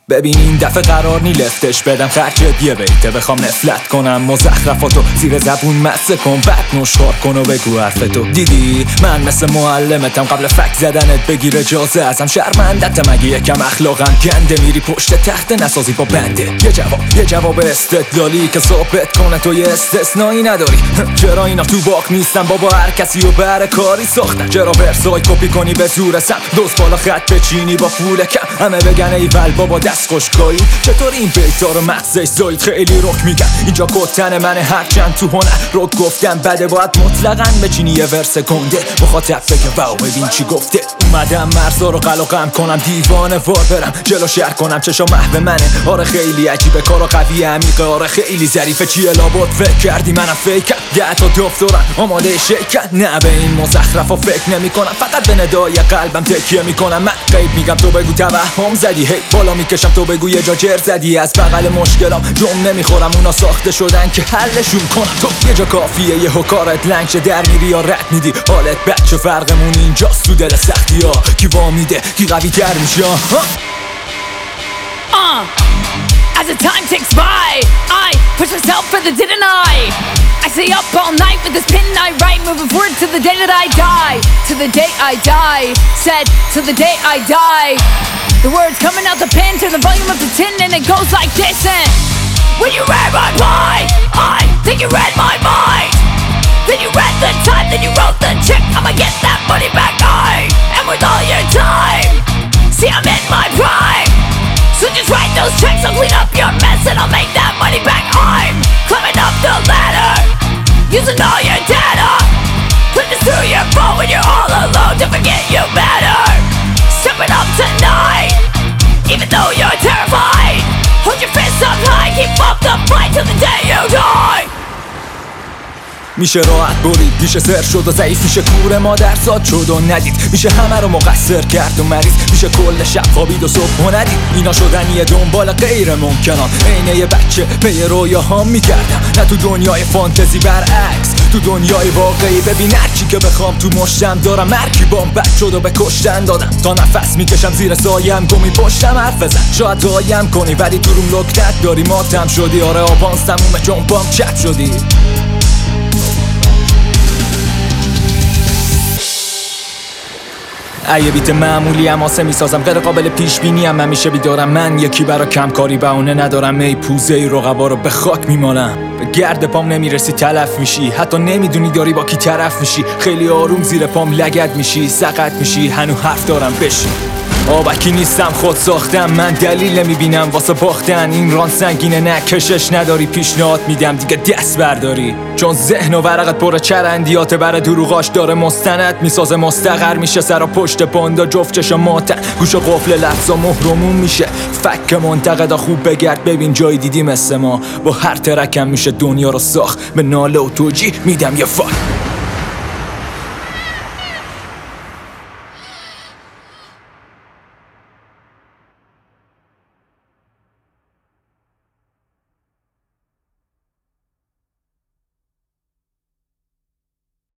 ببین این دفعه قرار نی لفتش بدم خرجت یه بیته بخوام نفلت کنم مزخرفاتو زیر زبون مسه کن بعد نشخار کن و بگو حرفتو. دیدی من مثل معلمتم قبل فک زدنت بگیر اجازه ازم شرمندت مگه یکم اخلاقم گنده میری پشت تخت نسازی با بنده. یه جواب استدلالی که ثابت کنه تو یه استثنایی نداری. چرا اینا تو باک نیستن بابا هر کسی و بر کاری ساختن. چرا ورسای کپی کنی به زور سم دوست بالا خط بچینی با پول کم همه بگن ایول بابا دست خوشگاهی. چطور این بیتا رو مغزش زاید خیلی رک میگن اینجا کتن منه هرچند تو هنر رک گفتم بده باید مطلقاً بچینی یه ورس گنده مخاطب بگه واو ببین چی گفته. اومدم مرزا رو قلقم کنم دیوانه وار برم جلو شهر کنم چشا محو منه. آره خیلی عجیبه کارا قوی عمیقه آره خیلی ظریفه چیه لابد فکر کردی منم فیکم 10 تا دفترم آماده شیکن. نه به این مزخرفا فکر نمی کنم فقط به ندای قلبم تکیه میکنم. من غیب میگم تو بگو توهم زدی هی بالا میکشم تو بگو یه جا جر زدی. از بغل مشکلام جمع نمیخورم اونا ساخته شدن که حلشون کنم. تو یه جا کافیه یه کارت لنگ شه در میری یا رد میدی حالت بچه فرقمون اینجاست تو دل سختی ها کی وامیده کی قوی تر میشه. As the time ticks by, I push myself further, didn't I stay up all night with this pen I write, moving forward to the day that I die. To the day I die, said till the day I die. The words coming out the pen, turn the volume up to 10 and it goes like this. And when you read my mind, I think you read my mind. Then you read the time, then you wrote the check. I'ma get that money back, and with all your time. See I'm in my prime, so just write those checks, I'll clean up your mess and I'll make that money back. I'm climbing up the ladder, using all your data. Put this through your phone when you're all alone, to forget you matter. Stepping up tonight, even though you're terrified. Hold your fists up high, keep up the fight till the day you die. میشه راحت برید میشه سر شد و ضعیف میشه کور مادر ساد شد و ندید میشه همه رو مقصر کرد و مریض میشه کل شب خوابید و صبح و ندید. اینا شدن یه دنبال غیر ممکنان عینه یه بچه پی رویاها میکردم نه تو دنیای فانتزی برعکس تو دنیای واقعی. ببین هرچی که بخوام تو مشتم دارم مرکی بام بد شد و به کشتن دادم تا نفس میکشم زیر سایم گمی پشتم حرف بزن شاید دایم کنی ولی تو روم لکنت داری ماتم شدی. آره آبانس تمومه جنبام چپ شدی. یه بیت معمولی هم آسه میسازم غیر قابل پیش بینی هم همیشه بیدارم. من یکی برا کمکاری بهونه ندارم ای پوزه ای رقبا رو به خاک میمالم. به گرد پام نمیرسی تلف میشی حتی نمیدونی داری با کی طرف میشی. خیلی آروم زیر پام لگد میشی سقط میشی هنو حرف دارم بشی. آبکی نیستم خود ساختم من دلیل نمیبینم واسه باختن. این ران سنگینه نه کشش نداری پیشنهاد میدم دیگه دست برداری. چون ذهن و ورقت پر چرندیات بر دروغاش داره مستند میسازه مستقر میشه سر و پشت پاندا جفت چشم ماتن گوش و قفل لفظ و مهرمون میشه. فک منتقدا خوب بگرد ببین جای دیدی مثل ما با هر ترکم میشه دنیا رو ساخت. به ناله و توجیه میدم یه فاک.